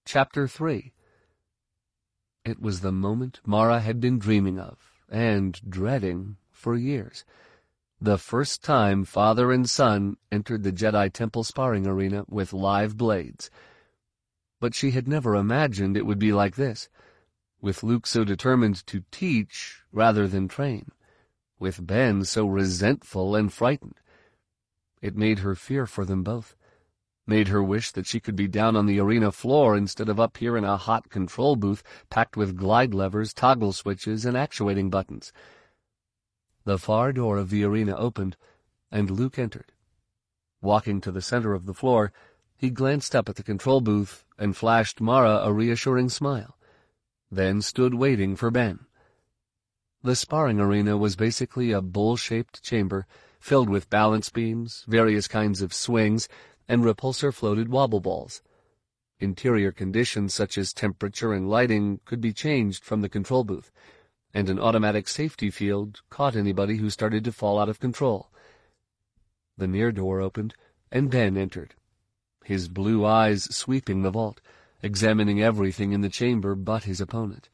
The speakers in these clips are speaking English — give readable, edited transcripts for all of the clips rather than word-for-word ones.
Chapter 3. It was the moment Mara had been dreaming of, and dreading, for years. The first time father and son entered the Jedi Temple sparring arena with live blades. But she had never imagined it would be like this, with Luke so determined to teach rather than train, with Ben so resentful and frightened. It made her fear for them both, made her wish that she could be down on the arena floor instead of up here in a hot control booth packed with glide levers, toggle switches, and actuating buttons. The far door of the arena opened, and Luke entered. Walking to the center of the floor, he glanced up at the control booth and flashed Mara a reassuring smile, then stood waiting for Ben. The sparring arena was basically a bowl-shaped chamber filled with balance beams, various kinds of swings, and repulsor-floated wobble balls. Interior conditions such as temperature and lighting could be changed from the control booth, and an automatic safety field caught anybody who started to fall out of control. The near door opened, and Ben entered, his blue eyes sweeping the vault, examining everything in the chamber but his opponent.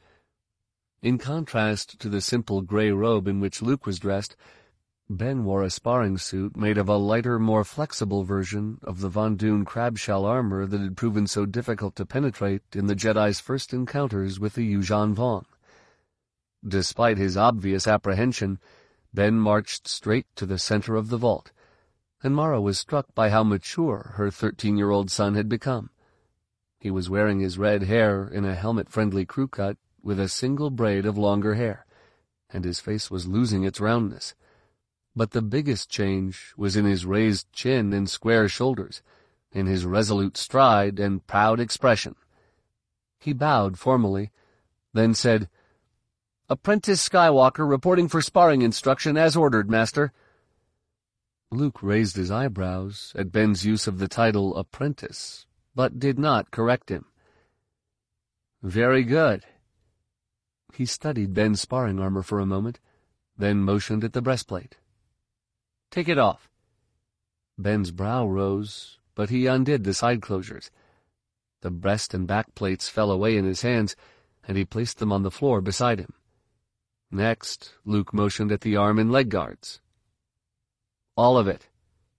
In contrast to the simple gray robe in which Luke was dressed, Ben wore a sparring suit made of a lighter, more flexible version of the Von Dune crab-shell armor that had proven so difficult to penetrate in the Jedi's first encounters with the Yuuzhan Vong. Despite his obvious apprehension, Ben marched straight to the center of the vault, and Mara was struck by how mature her 13-year-old son had become. He was wearing his red hair in a helmet-friendly crew cut with a single braid of longer hair, and his face was losing its roundness. But the biggest change was in his raised chin and square shoulders, in his resolute stride and proud expression. He bowed formally, then said, "Apprentice Skywalker reporting for sparring instruction as ordered, Master." Luke raised his eyebrows at Ben's use of the title apprentice, but did not correct him. "Very good." He studied Ben's sparring armor for a moment, then motioned at the breastplate. "Take it off." Ben's brow rose, but he undid the side closures. The breast and back plates fell away in his hands, and he placed them on the floor beside him. Next, Luke motioned at the arm and leg guards. "All of it."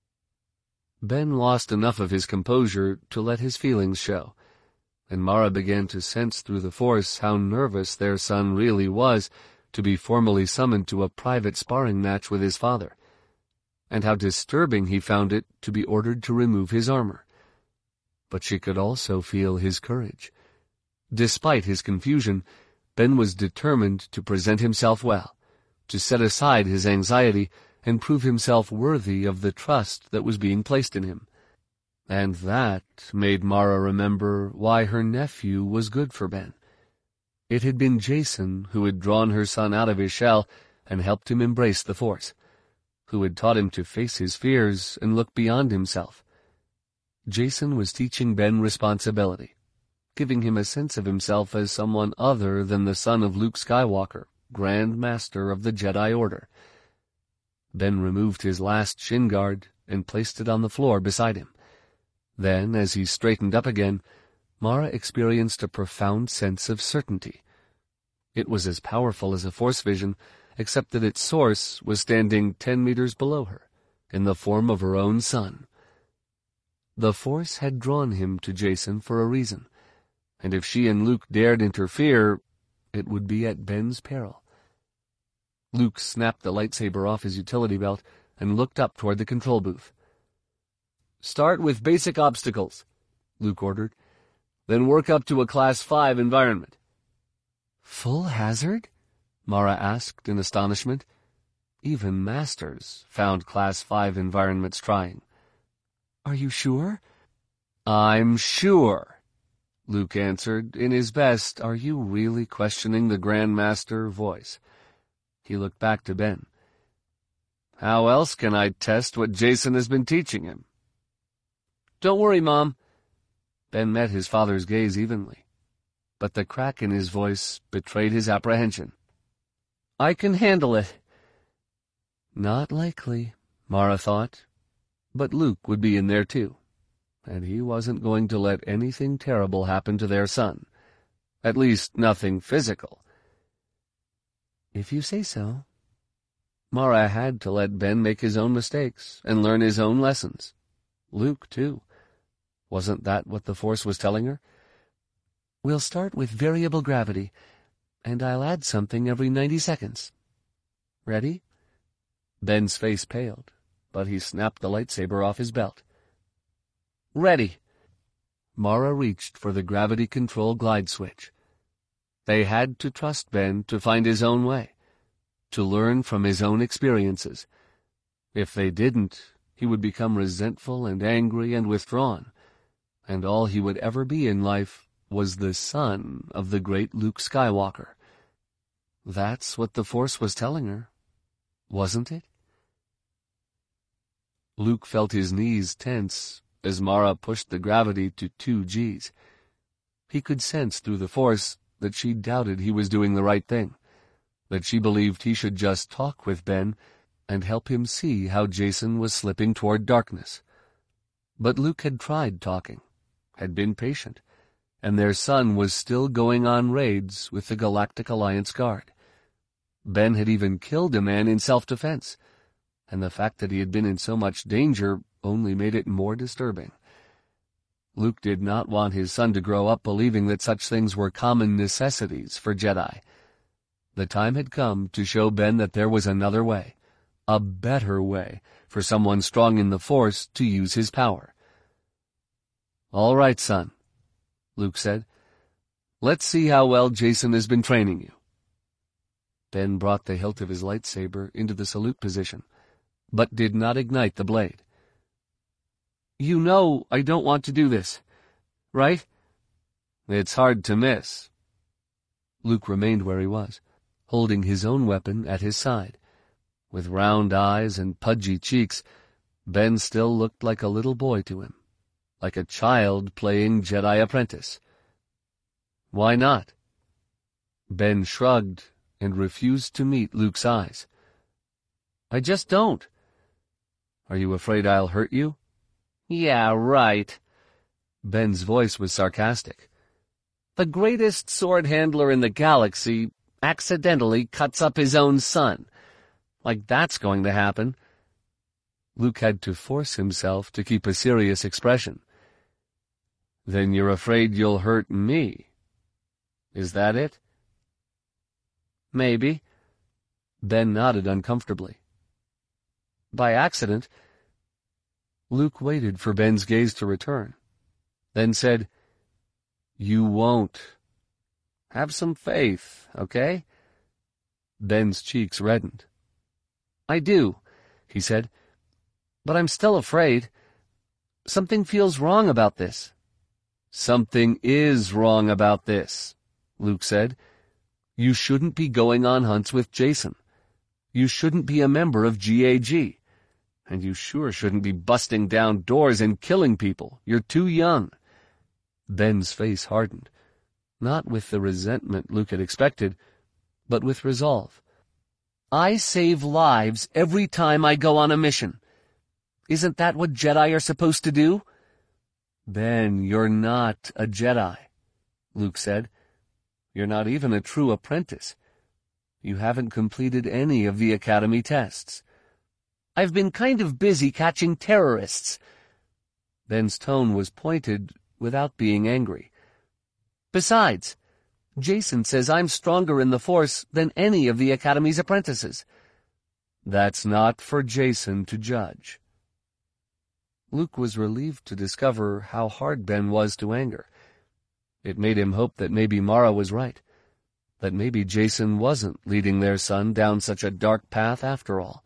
Ben lost enough of his composure to let his feelings show, and Mara began to sense through the Force how nervous their son really was to be formally summoned to a private sparring match with his father, and how disturbing he found it to be ordered to remove his armor. But she could also feel his courage. Despite his confusion, Ben was determined to present himself well, to set aside his anxiety and prove himself worthy of the trust that was being placed in him. And that made Mara remember why her nephew was good for Ben. It had been Jacen who had drawn her son out of his shell and helped him embrace the Force, who had taught him to face his fears and look beyond himself. Jacen was teaching Ben responsibility, giving him a sense of himself as someone other than the son of Luke Skywalker, Grand Master of the Jedi Order. Ben removed his last shin guard and placed it on the floor beside him. Then, as he straightened up again, Mara experienced a profound sense of certainty. It was as powerful as a Force vision, except that its source was standing 10 meters below her, in the form of her own son. The Force had drawn him to Jacen for a reason, and if she and Luke dared interfere, it would be at Ben's peril. Luke snapped the lightsaber off his utility belt and looked up toward the control booth. "Start with basic obstacles," Luke ordered, "then work up to a Class 5 environment." "Full hazard?" Mara asked in astonishment. Even Masters found Class 5 environments trying. "Are you sure?" "I'm sure," Luke answered in his best "Are you really questioning the Grand Master?" voice. He looked back to Ben. "How else can I test what Jacen has been teaching him?" "Don't worry, Mom." Ben met his father's gaze evenly, but the crack in his voice betrayed his apprehension. "I can handle it." Not likely, Mara thought, but Luke would be in there too. and he wasn't going to let anything terrible happen to their son. At least, nothing physical. If you say so. Mara had to let Ben make his own mistakes and learn his own lessons. Luke, too. Wasn't that what the Force was telling her? We'll start with variable gravity, and I'll add something every 90 seconds. Ready? Ben's face paled, but he snapped the lightsaber off his belt. Ready. Mara reached for the gravity control glide switch. They had to trust Ben to find his own way, to learn from his own experiences. If they didn't, he would become resentful and angry and withdrawn, and all he would ever be in life was the son of the great Luke Skywalker. That's what the Force was telling her, wasn't it? Luke felt his knees tense as Mara pushed the gravity to 2 Gs. He could sense through the Force that she doubted he was doing the right thing, that she believed he should just talk with Ben and help him see how Jacen was slipping toward darkness. But Luke had tried talking, had been patient, and their son was still going on raids with the Galactic Alliance Guard. Ben had even killed a man in self-defense, and the fact that he had been in so much danger only made it more disturbing. Luke did not want his son to grow up believing that such things were common necessities for Jedi. The time had come to show Ben that there was another way, a better way, for someone strong in the Force to use his power. All right, son, Luke said. Let's see how well Jacen has been training you. Ben brought the hilt of his lightsaber into the salute position, but did not ignite the blade. You know I don't want to do this, right? It's hard to miss. Luke remained where he was, holding his own weapon at his side. With round eyes and pudgy cheeks, Ben still looked like a little boy to him, like a child playing Jedi Apprentice. Why not? Ben shrugged and refused to meet Luke's eyes. I just don't. Are you afraid I'll hurt you? Yeah, right. Ben's voice was sarcastic. The greatest sword handler in the galaxy accidentally cuts up his own son. Like that's going to happen. Luke had to force himself to keep a serious expression. Then you're afraid you'll hurt me. Is that it? Maybe. Ben nodded uncomfortably. By accident. Luke waited for Ben's gaze to return, then said, You won't. Have some faith, okay? Ben's cheeks reddened. I do, he said, but I'm still afraid. Something feels wrong about this. Something is wrong about this, Luke said. You shouldn't be going on hunts with Jacen. You shouldn't be a member of GAG. And you sure shouldn't be busting down doors and killing people. You're too young. Ben's face hardened, not with the resentment Luke had expected, but with resolve. I save lives every time I go on a mission. Isn't that what Jedi are supposed to do? Ben, you're not a Jedi, Luke said. You're not even a true apprentice. You haven't completed any of the Academy tests. I've been kind of busy catching terrorists. Ben's tone was pointed without being angry. Besides, Jacen says I'm stronger in the Force than any of the Academy's apprentices. That's not for Jacen to judge. Luke was relieved to discover how hard Ben was to anger. It made him hope that maybe Mara was right, that maybe Jacen wasn't leading their son down such a dark path after all.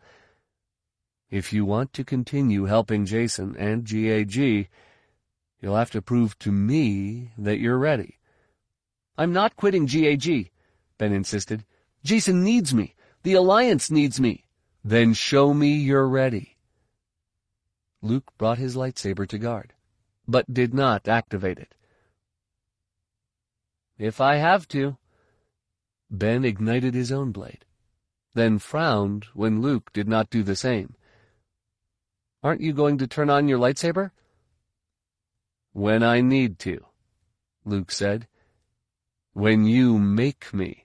If you want to continue helping Jacen and GAG, you'll have to prove to me that you're ready. I'm not quitting GAG, Ben insisted. Jacen needs me. The Alliance needs me. Then show me you're ready. Luke brought his lightsaber to guard, but did not activate it. If I have to. Ben ignited his own blade, then frowned when Luke did not do the same. Aren't you going to turn on your lightsaber? "When I need to," Luke said. "When you make me."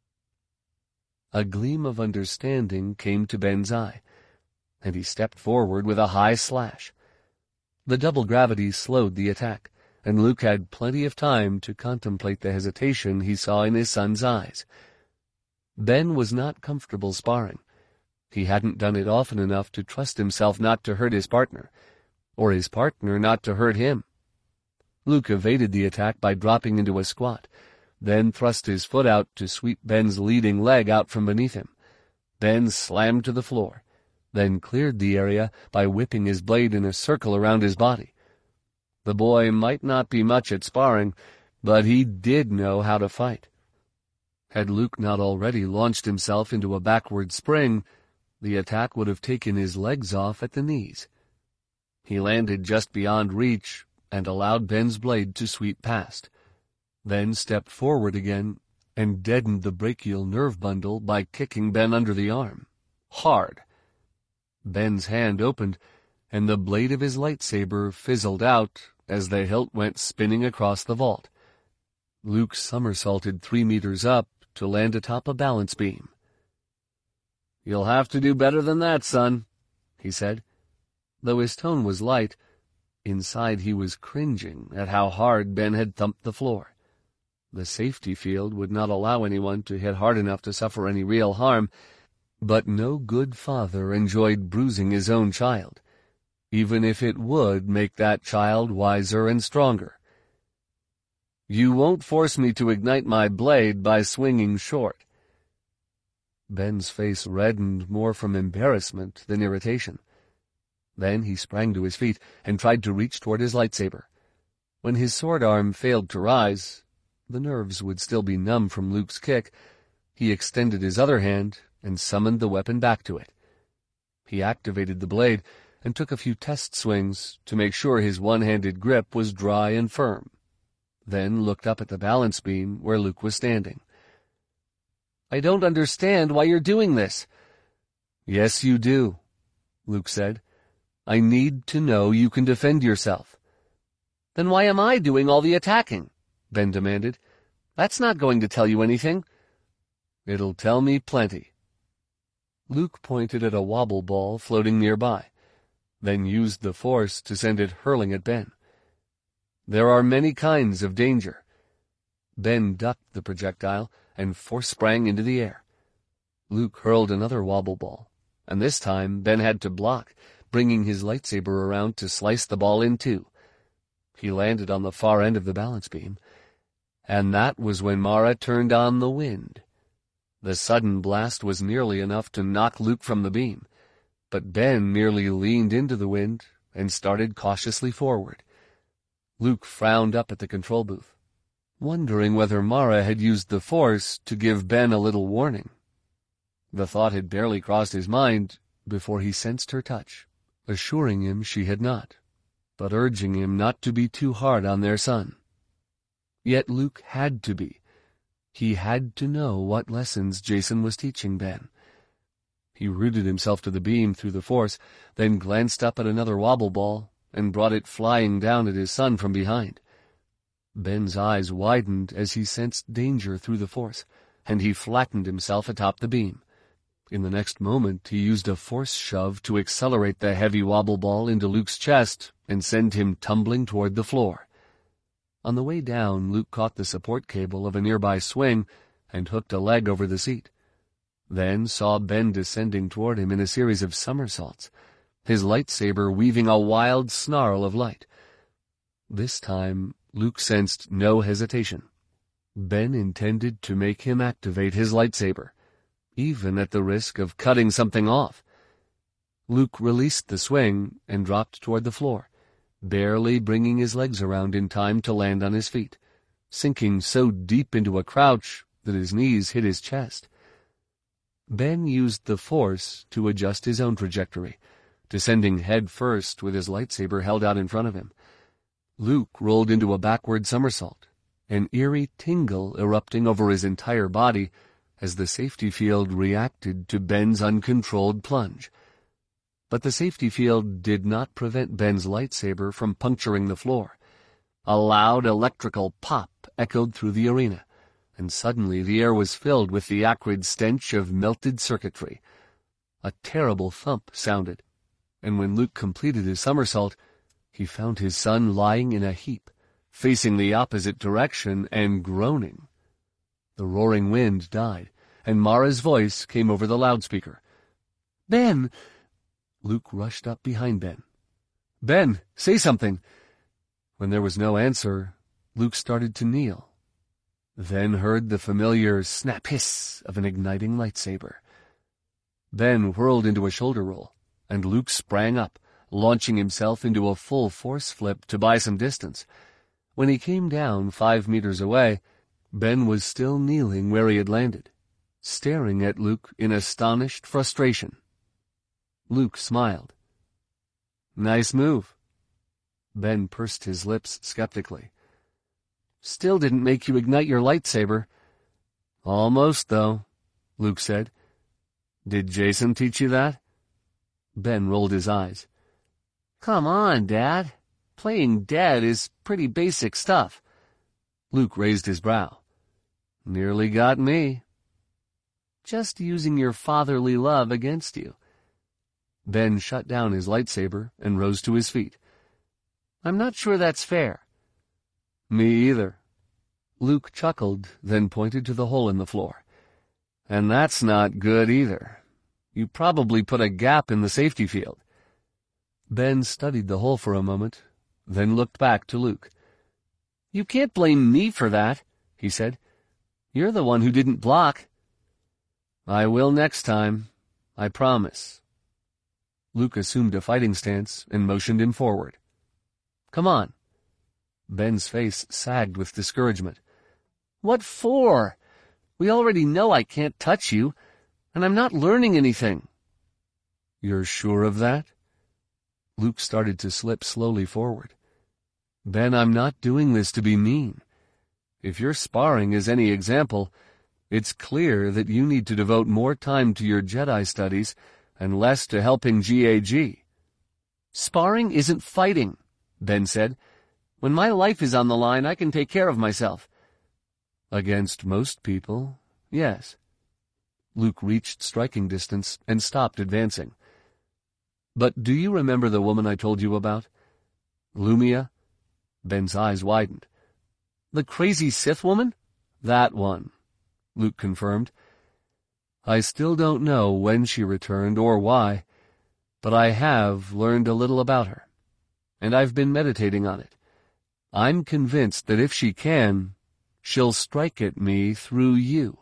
A gleam of understanding came to Ben's eye, and he stepped forward with a high slash. The double gravity slowed the attack, and Luke had plenty of time to contemplate the hesitation he saw in his son's eyes. Ben was not comfortable sparring. He hadn't done it often enough to trust himself not to hurt his partner, or his partner not to hurt him. Luke evaded the attack by dropping into a squat, then thrust his foot out to sweep Ben's leading leg out from beneath him. Ben slammed to the floor, then cleared the area by whipping his blade in a circle around his body. The boy might not be much at sparring, but he did know how to fight. Had Luke not already launched himself into a backward spring, the attack would have taken his legs off at the knees. He landed just beyond reach and allowed Ben's blade to sweep past, then stepped forward again and deadened the brachial nerve bundle by kicking Ben under the arm. Hard. Ben's hand opened, and the blade of his lightsaber fizzled out as the hilt went spinning across the vault. Luke somersaulted 3 meters up to land atop a balance beam. "You'll have to do better than that, son," he said. Though his tone was light, inside he was cringing at how hard Ben had thumped the floor. The safety field would not allow anyone to hit hard enough to suffer any real harm, but no good father enjoyed bruising his own child, even if it would make that child wiser and stronger. "You won't force me to ignite my blade by swinging short." Ben's face reddened more from embarrassment than irritation. Then he sprang to his feet and tried to reach toward his lightsaber. When his sword arm failed to rise, the nerves would still be numb from Luke's kick, he extended his other hand and summoned the weapon back to it. He activated the blade and took a few test swings to make sure his one-handed grip was dry and firm, then looked up at the balance beam where Luke was standing. "I don't understand why you're doing this." "Yes, you do," Luke said. "I need to know you can defend yourself." "Then why am I doing all the attacking?" Ben demanded. "That's not going to tell you anything." "It'll tell me plenty." Luke pointed at a wobble ball floating nearby, then used the force to send it hurling at Ben. "There are many kinds of danger." Ben ducked the projectile and force-sprang into the air. Luke hurled another wobble ball, and this time Ben had to block, bringing his lightsaber around to slice the ball in two. He landed on the far end of the balance beam, and that was when Mara turned on the wind. The sudden blast was nearly enough to knock Luke from the beam, but Ben merely leaned into the wind and started cautiously forward. Luke frowned up at the control booth, wondering whether Mara had used the Force to give Ben a little warning. The thought had barely crossed his mind before he sensed her touch, assuring him she had not, but urging him not to be too hard on their son. Yet Luke had to be. He had to know what lessons Jacen was teaching Ben. He rooted himself to the beam through the Force, then glanced up at another wobble ball and brought it flying down at his son from behind. Ben's eyes widened as he sensed danger through the Force, and he flattened himself atop the beam. In the next moment, he used a force shove to accelerate the heavy wobble ball into Luke's chest and send him tumbling toward the floor. On the way down, Luke caught the support cable of a nearby swing and hooked a leg over the seat, then saw Ben descending toward him in a series of somersaults, his lightsaber weaving a wild snarl of light. This time, Luke sensed no hesitation. Ben intended to make him activate his lightsaber, even at the risk of cutting something off. Luke released the swing and dropped toward the floor, barely bringing his legs around in time to land on his feet, sinking so deep into a crouch that his knees hit his chest. Ben used the Force to adjust his own trajectory, descending head first with his lightsaber held out in front of him. Luke rolled into a backward somersault, an eerie tingle erupting over his entire body as the safety field reacted to Ben's uncontrolled plunge. But the safety field did not prevent Ben's lightsaber from puncturing the floor. A loud electrical pop echoed through the arena, and suddenly the air was filled with the acrid stench of melted circuitry. A terrible thump sounded, and when Luke completed his somersault, he found his son lying in a heap, facing the opposite direction and groaning. The roaring wind died, and Mara's voice came over the loudspeaker. "Ben!" Luke rushed up behind Ben. "Ben, say something!" When there was no answer, Luke started to kneel, then heard the familiar snap-hiss of an igniting lightsaber. Ben whirled into a shoulder roll, and Luke sprang up, launching himself into a full force flip to buy some distance. When he came down 5 meters away, Ben was still kneeling where he had landed, staring at Luke in astonished frustration. Luke smiled. "Nice move." Ben pursed his lips skeptically. "Still didn't make you ignite your lightsaber." "Almost, though," Luke said. "Did Jacen teach you that?" Ben rolled his eyes. "Come on, Dad. Playing dead is pretty basic stuff." Luke raised his brow. "Nearly got me." "Just using your fatherly love against you." Ben shut down his lightsaber and rose to his feet. "I'm not sure that's fair." "Me either." Luke chuckled, then pointed to the hole in the floor. "And that's not good either. You probably put a gap in the safety field." Ben studied the hole for a moment, then looked back to Luke. "You can't blame me for that," he said. "You're the one who didn't block." "I will next time. I promise." Luke assumed a fighting stance and motioned him forward. "Come on." Ben's face sagged with discouragement. "What for? We already know I can't touch you, and I'm not learning anything." "You're sure of that?" Luke started to slip slowly forward. "Ben, I'm not doing this to be mean. If your sparring is any example, it's clear that you need to devote more time to your Jedi studies and less to helping GAG." "Sparring isn't fighting," Ben said. "When my life is on the line, I can take care of myself." "Against most people, yes." Luke reached striking distance and stopped advancing. "But do you remember the woman I told you about? Lumia?" Ben's eyes widened. "The crazy Sith woman?" "That one," Luke confirmed. "I still don't know when she returned or why, but I have learned a little about her, and I've been meditating on it. I'm convinced that if she can, she'll strike at me through you."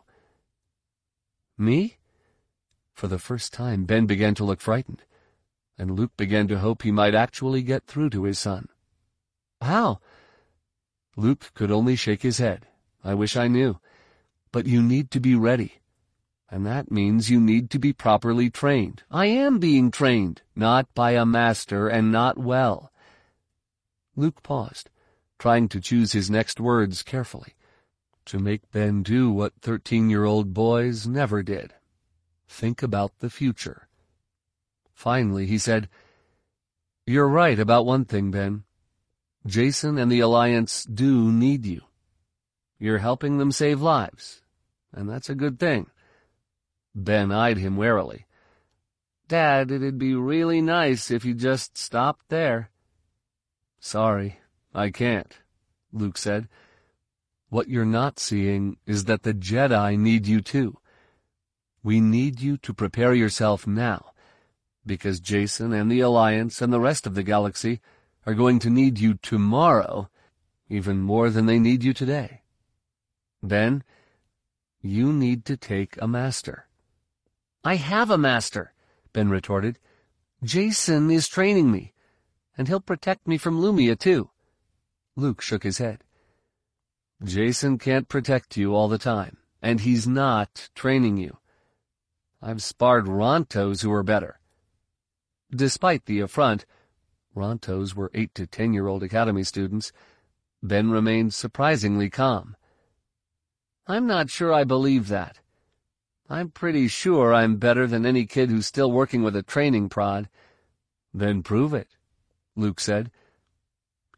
"Me?" For the first time, Ben began to look frightened, and Luke began to hope he might actually get through to his son. "How?" Luke could only shake his head. "I wish I knew. But you need to be ready. And that means you need to be properly trained." "I am being trained." "Not by a master, and not well." Luke paused, trying to choose his next words carefully, to make Ben do what 13-year-old boys never did: think about the future. Finally, he said, "You're right about one thing, Ben. Jacen and the Alliance do need you. You're helping them save lives, and that's a good thing." Ben eyed him warily. "Dad, it'd be really nice if you just stopped there." "Sorry, I can't," Luke said. "What you're not seeing is that the Jedi need you too. We need you to prepare yourself now, because Jacen and the Alliance and the rest of the galaxy are going to need you tomorrow even more than they need you today. Ben, you need to take a master." "I have a master," Ben retorted. "Jacen is training me, and he'll protect me from Lumia too." Luke shook his head. "Jacen can't protect you all the time, and he's not training you. I've sparred Rontos who are better." Despite the affront, Rontos were 8 to 10-year-old academy students, Ben remained surprisingly calm. "I'm not sure I believe that. I'm pretty sure I'm better than any kid who's still working with a training prod." "Then prove it," Luke said.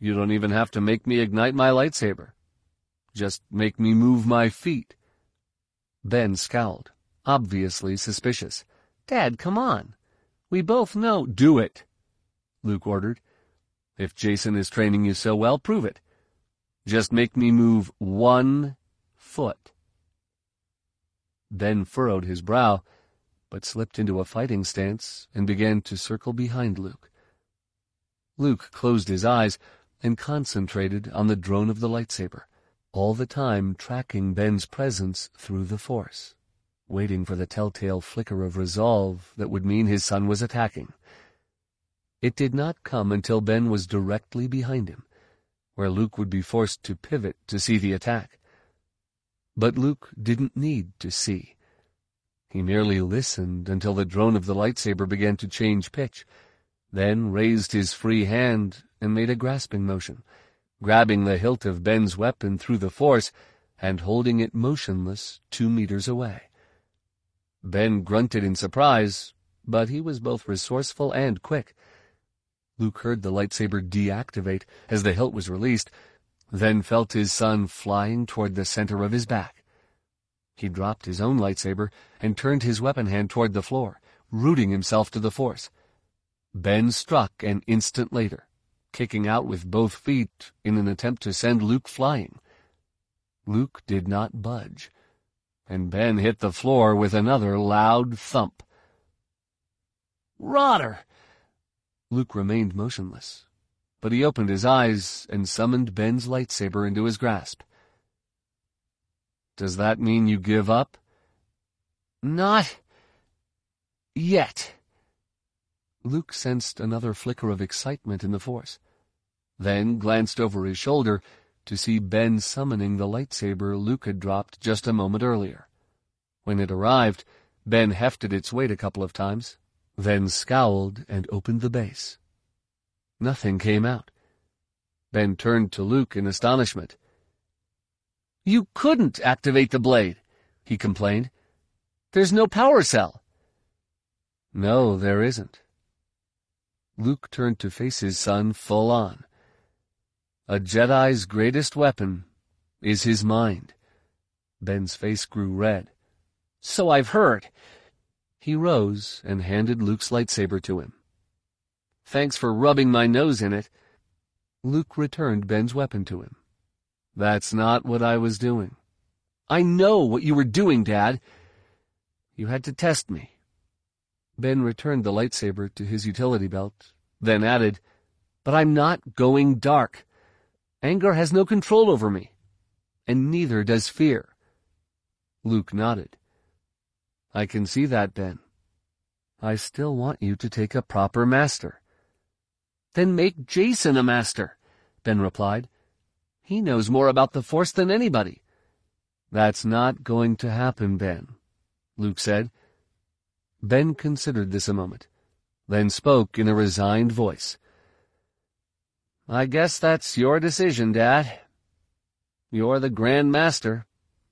You don't even have to make me ignite my lightsaber. Just make me move my feet." Ben scowled, obviously suspicious. "Dad, come on. We both know—" "Do it," Luke ordered. "If Jacen is training you so well, prove it. Just make me move 1 foot." Ben furrowed his brow, but slipped into a fighting stance and began to circle behind Luke. Luke closed his eyes and concentrated on the drone of the lightsaber, all the time tracking Ben's presence through the Force, waiting for the telltale flicker of resolve that would mean his son was attacking. It did not come until Ben was directly behind him, where Luke would be forced to pivot to see the attack. But Luke didn't need to see. He merely listened until the drone of the lightsaber began to change pitch, then raised his free hand and made a grasping motion, grabbing the hilt of Ben's weapon through the Force and holding it motionless 2 meters away. Ben grunted in surprise, but he was both resourceful and quick. Luke heard the lightsaber deactivate as the hilt was released, then felt his son flying toward the center of his back. He dropped his own lightsaber and turned his weapon hand toward the floor, rooting himself to the Force. Ben struck an instant later, kicking out with both feet in an attempt to send Luke flying. Luke did not budge, and Ben hit the floor with another loud thump. "Rotter!" Luke remained motionless, but he opened his eyes and summoned Ben's lightsaber into his grasp. "Does that mean you give up?" "Not yet." Luke sensed another flicker of excitement in the Force, then glanced over his shoulder to see Ben summoning the lightsaber Luke had dropped just a moment earlier. When it arrived, Ben hefted its weight a couple of times, then scowled and opened the base. Nothing came out. Ben turned to Luke in astonishment. "You couldn't activate the blade," he complained. "There's no power cell." "No, there isn't." Luke turned to face his son full on. "A Jedi's greatest weapon is his mind." Ben's face grew red. "So I've heard." He rose and handed Luke's lightsaber to him. "Thanks for rubbing my nose in it." Luke returned Ben's weapon to him. "That's not what I was doing." "I know what you were doing, Dad." "You had to test me." Ben returned the lightsaber to his utility belt, then added, "But I'm not going dark. Anger has no control over me, and neither does fear." Luke nodded. "I can see that, Ben. I still want you to take a proper master." "Then make Jacen a master," Ben replied. "He knows more about the Force than anybody." "That's not going to happen, Ben," Luke said. Ben considered this a moment, then spoke in a resigned voice. "I guess that's your decision, Dad. You're the Grand Master."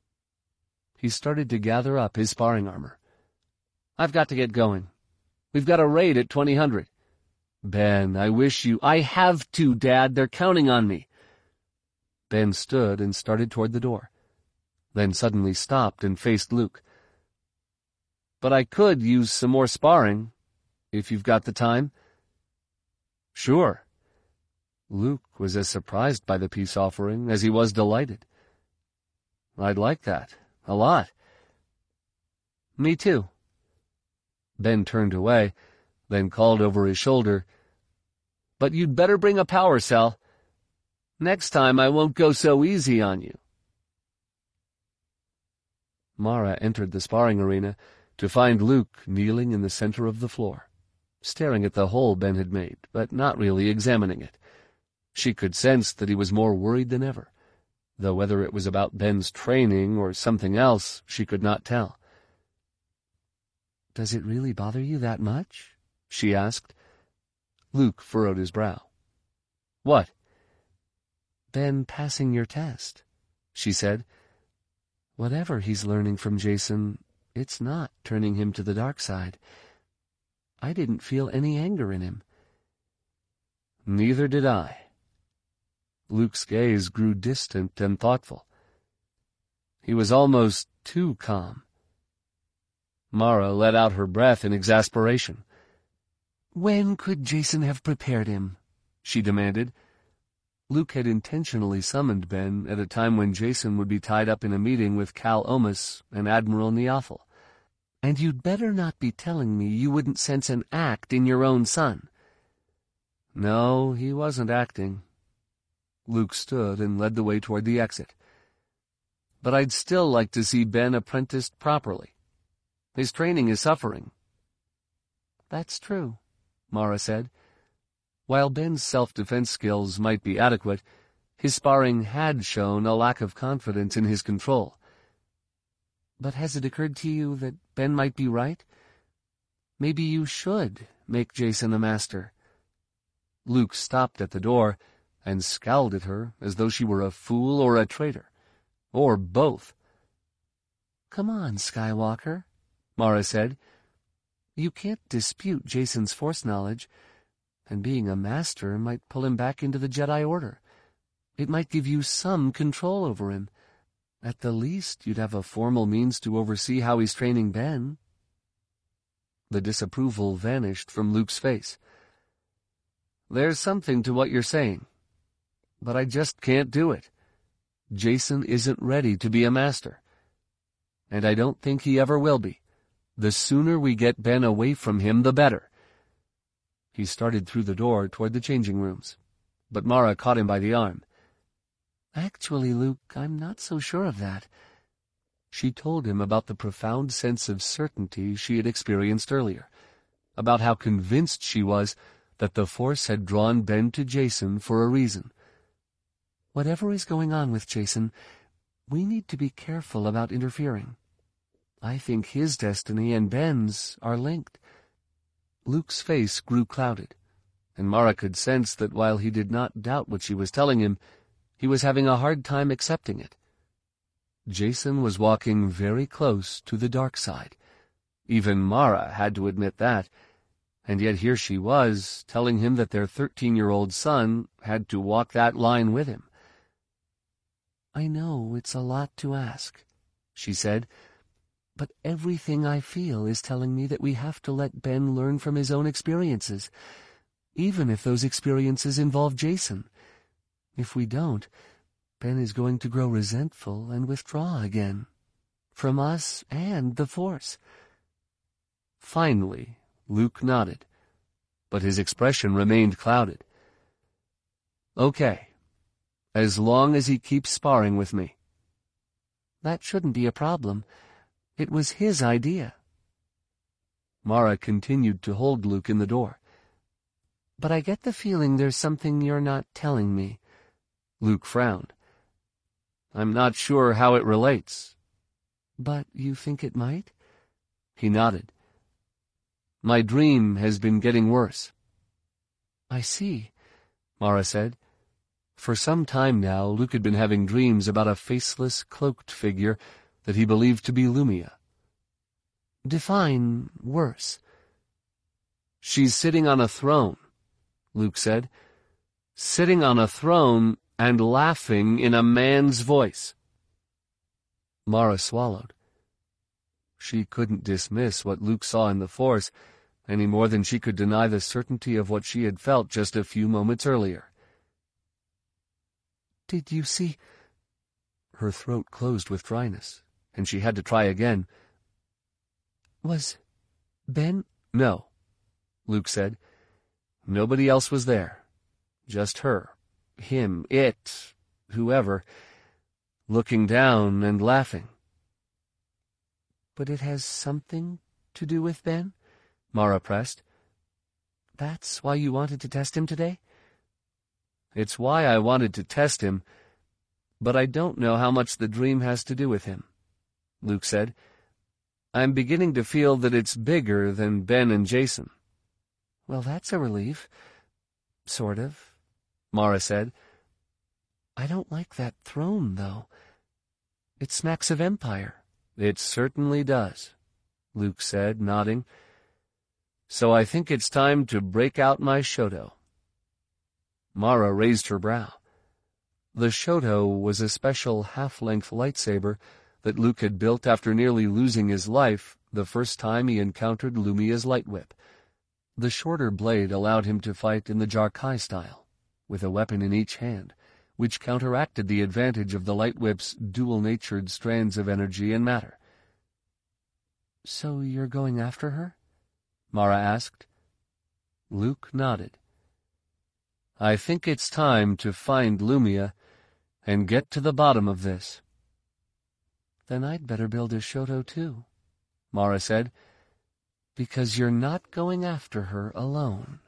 He started to gather up his sparring armor. "I've got to get going. We've got a raid at 2000. "Ben, I wish you—" "I have to, Dad. They're counting on me." Ben stood and started toward the door, then suddenly stopped and faced Luke. "But I could use some more sparring, if you've got the time." "Sure." Luke was as surprised by the peace offering as he was delighted. "I'd like that, a lot." "Me too." Ben turned away, then called over his shoulder, "But you'd better bring a power cell. Next time I won't go so easy on you." Mara entered the sparring arena to find Luke kneeling in the center of the floor, staring at the hole Ben had made, but not really examining it. She could sense that he was more worried than ever, though whether it was about Ben's training or something else she could not tell. "Does it really bother you that much?" she asked. Luke furrowed his brow. "What?" "Ben passing your test," she said. "Whatever he's learning from Jacen, it's not turning him to the dark side. I didn't feel any anger in him." "Neither did I." Luke's gaze grew distant and thoughtful. He was almost too calm. Mara let out her breath in exasperation. "When could Jacen have prepared him?" she demanded. Luke had intentionally summoned Ben at a time when Jacen would be tied up in a meeting with Cal Omus and Admiral Neophil. "And you'd better not be telling me you wouldn't sense an act in your own son." No, he wasn't acting. Luke stood and led the way toward the exit. "But I'd still like to see Ben apprenticed properly. His training is suffering." "That's true," Mara said. While Ben's self-defense skills might be adequate, his sparring had shown a lack of confidence in his control. "But has it occurred to you that Ben might be right? Maybe you should make Jacen a master." Luke stopped at the door and scowled at her as though she were a fool or a traitor, or both. "Come on, Skywalker," Mara said. "You can't dispute Jacen's Force knowledge, and being a master might pull him back into the Jedi Order. It might give you some control over him. At the least, you'd have a formal means to oversee how he's training Ben." The disapproval vanished from Luke's face. "There's something to what you're saying, but I just can't do it. Jacen isn't ready to be a master, and I don't think he ever will be. The sooner we get Ben away from him, the better." He started through the door toward the changing rooms, but Mara caught him by the arm. "Actually, Luke, I'm not so sure of that." She told him about the profound sense of certainty she had experienced earlier, about how convinced she was that the Force had drawn Ben to Jacen for a reason. "Whatever is going on with Jacen, we need to be careful about interfering. I think his destiny and Ben's are linked." Luke's face grew clouded, and Mara could sense that while he did not doubt what she was telling him, he was having a hard time accepting it. Jacen was walking very close to the dark side. Even Mara had to admit that, and yet here she was, telling him that their 13-year-old son had to walk that line with him. "I know it's a lot to ask," she said, "but everything I feel is telling me that we have to let Ben learn from his own experiences, even if those experiences involve Jacen. If we don't, Ben is going to grow resentful and withdraw again, from us and the Force." Finally, Luke nodded, but his expression remained clouded. "Okay, as long as he keeps sparring with me." "That shouldn't be a problem. It was his idea." Mara continued to hold Luke in the door. "But I get the feeling there's something you're not telling me." Luke frowned. "I'm not sure how it relates." "But you think it might?" He nodded. "My dream has been getting worse." "I see," Mara said. For some time now, Luke had been having dreams about a faceless, cloaked figure that he believed to be Lumia. "Define worse." "She's sitting on a throne," Luke said. "Sitting on a throne and laughing in a man's voice." Mara swallowed. She couldn't dismiss what Luke saw in the Force, any more than she could deny the certainty of what she had felt just a few moments earlier. "Did you see—" Her throat closed with dryness, and she had to try again. "Was Ben—" "No," Luke said. "Nobody else was there. Just her, him, it, whoever, looking down and laughing." "But it has something to do with Ben?" Mara pressed. "That's why you wanted to test him today?" "It's why I wanted to test him, but I don't know how much the dream has to do with him," Luke said. "I'm beginning to feel that it's bigger than Ben and Jacen." "Well, that's a relief. Sort of," Mara said. "I don't like that throne, though. It smacks of Empire." "It certainly does," Luke said, nodding. "So I think it's time to break out my Shoto." Mara raised her brow. The Shoto was a special half-length lightsaber that Luke had built after nearly losing his life the first time he encountered Lumiya's light whip. The shorter blade allowed him to fight in the Jar-Kai style, with a weapon in each hand, which counteracted the advantage of the light whip's dual-natured strands of energy and matter. "So you're going after her?" Mara asked. Luke nodded. "I think it's time to find Lumiya and get to the bottom of this." "Then I'd better build a Shoto too," Mara said, "because you're not going after her alone."